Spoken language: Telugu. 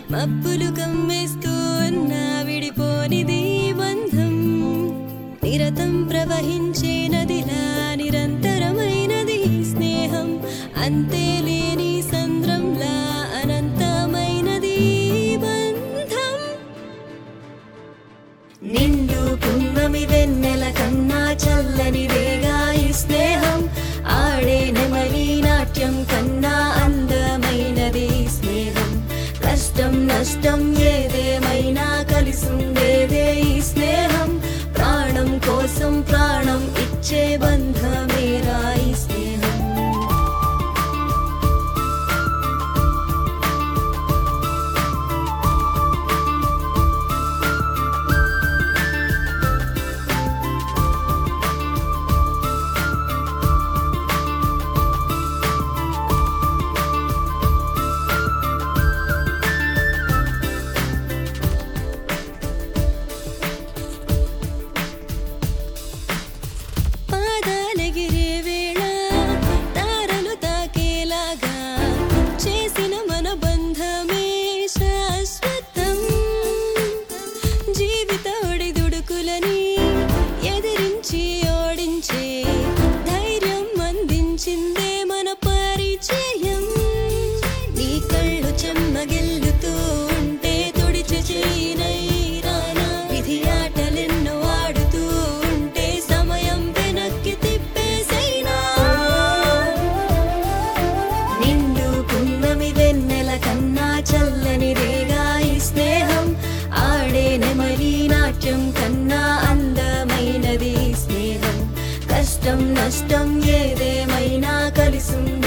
మబ్బులు కమ్మేస్తూ ఉన్న విడిపోనిది బంధం నిరతం ప్రవహించే నదిలా నిరంతరమైనది స్నేహం అంతే లేని సంద్రంలా అనంతమైనది బంధం నిండు పున్నమి వెన్నెల కన్నా చల్లనిదేగా ఈ స్నేహం ఆడే నెమలి నాట్యం కన్నా అందమైనది స్నేహం కష్టం నష్టం ఏదేమైనా కలిసుండేదే ఈ స్నేహం ప్రాణం కోసం ప్రాణం ఇచ్చే బంధమేరా ఈ స్నేహం పాదాలెగిరే వేళ తారలు తాకేలాగా చేసిన మన బంధమే శాశ్వతం జీవిత ఒడిదుడుకులని ఎదిరించి ఓడించే ధైర్యం అందించిందే మన పరిచయం నీ కళ్ళు చెమ్మగిల్లుతూ ఉంటే తుడిచి చేయనై రానా విధి ఆటలెన్నో ఆడుతూ ఉంటే సమయం వెనక్కి తిప్పేసైనా నిండు పున్నమి వెన్నెల కన్నా చల్లనిదేగా ఈ స్నేహం ఆడే నెమలి నాట్యం కన్నా అందమైనది స్నేహం కష్టం నష్టం ఏదేమైనా కలిసుండే